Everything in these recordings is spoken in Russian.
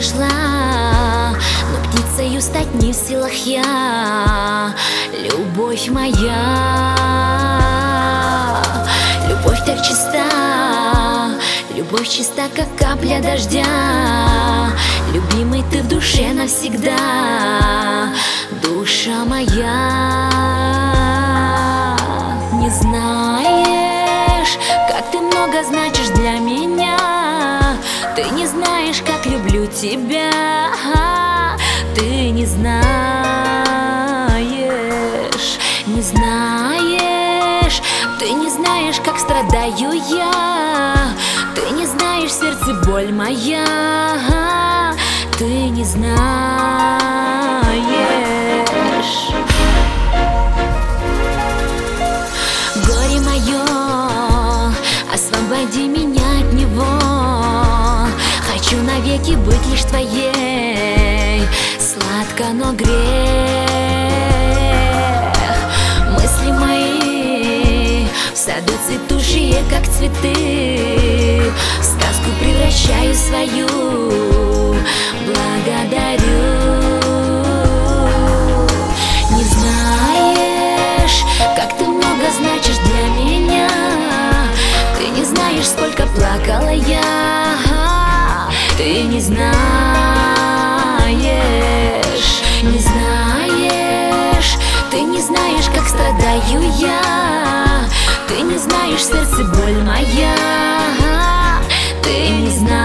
прошла, но птицею стать не в силах я. Любовь моя, любовь так чиста, любовь чиста, как капля дождя. Любимый ты в душе навсегда, душа моя. Не знаешь, как ты много значишь для меня. Ты не знаешь, как люблю тебя. Ты не знаешь, не знаешь. Ты не знаешь, как страдаю я. Ты не знаешь, в сердце боль моя. Ты не знаешь. Горе мое, освободи меня от него. Хочу навеки быть лишь твоей. Сладко, но грех. Мысли мои в саду цветущие, как цветы. В сказку превращаю свою. Благодарю. Не знаешь, как ты много значишь для меня. Ты не знаешь, сколько плакала я. Ты не знаешь, не знаешь. Ты не знаешь, как страдаю я. Ты не знаешь, в сердце боль моя. Ты не знаешь.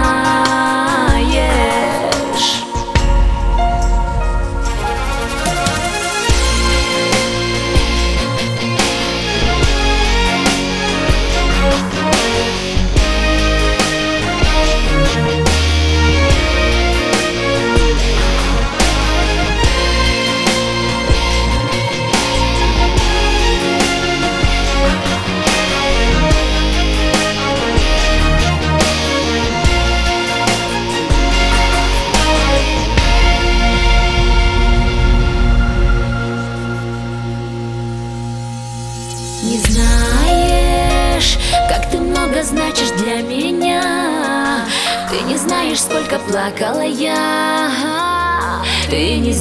Не знаешь, как ты много значишь для меня. Ты не знаешь, сколько плакала я. Ты не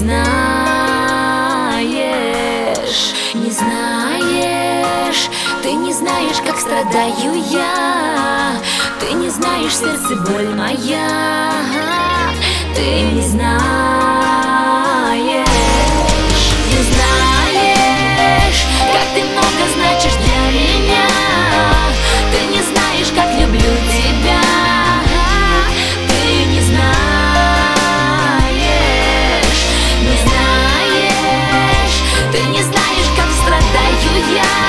знаешь, не знаешь. Ты не знаешь, как страдаю я. Ты не знаешь, в сердце боль моя. Ты не знаешь, не знаешь, как ты много значишь для меня. Ты не знаешь, как люблю тебя. Ты не знаешь, не знаешь. Ты не знаешь, как страдаю я.